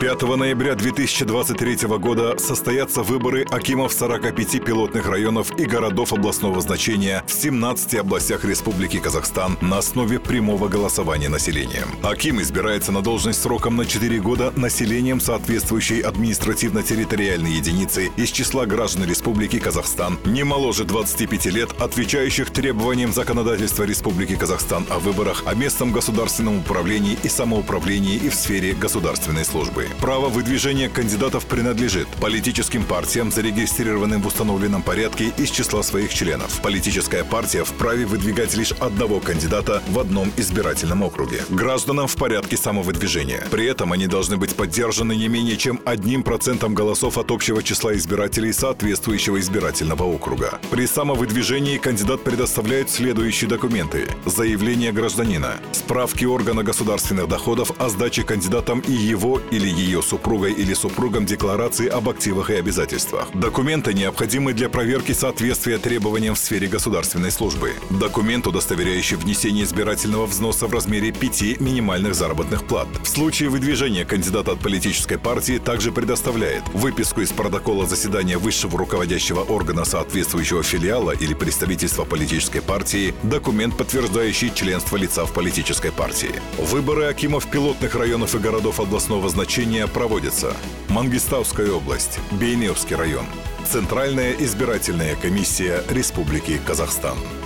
5 ноября 2023 года состоятся выборы акимов 45 пилотных районов и городов областного значения в 17 областях Республики Казахстан на основе прямого голосования населением. Аким избирается на должность сроком на 4 года населением соответствующей административно-территориальной единицы из числа граждан Республики Казахстан не моложе 25 лет, отвечающих требованиям законодательства Республики Казахстан о выборах, о местном государственном управлении и самоуправлении и в сфере государственной службы. Право выдвижения кандидатов принадлежит политическим партиям, зарегистрированным в установленном порядке из числа своих членов. Политическая партия вправе выдвигать лишь одного кандидата в одном избирательном округе. Гражданам в порядке самовыдвижения. При этом они должны быть поддержаны не менее чем 1% голосов от общего числа избирателей соответствующего избирательного округа. При самовыдвижении кандидат предоставляет следующие документы: заявление гражданина, справки органа государственных доходов о сдаче кандидатам и его или ее супругой или супругом декларации об активах и обязательствах. Документы необходимы для проверки соответствия требованиям в сфере государственной службы. Документ, удостоверяющий внесение избирательного взноса в размере 5 минимальных заработных плат. В случае выдвижения кандидата от политической партии также предоставляет выписку из протокола заседания высшего руководящего органа соответствующего филиала или представительства политической партии, документ, подтверждающий членство лица в политической партии. Выборы акимов пилотных районов и городов областного значения проводятся: Мангистауская область, Бейнеовский район, Центральная избирательная комиссия Республики Казахстан.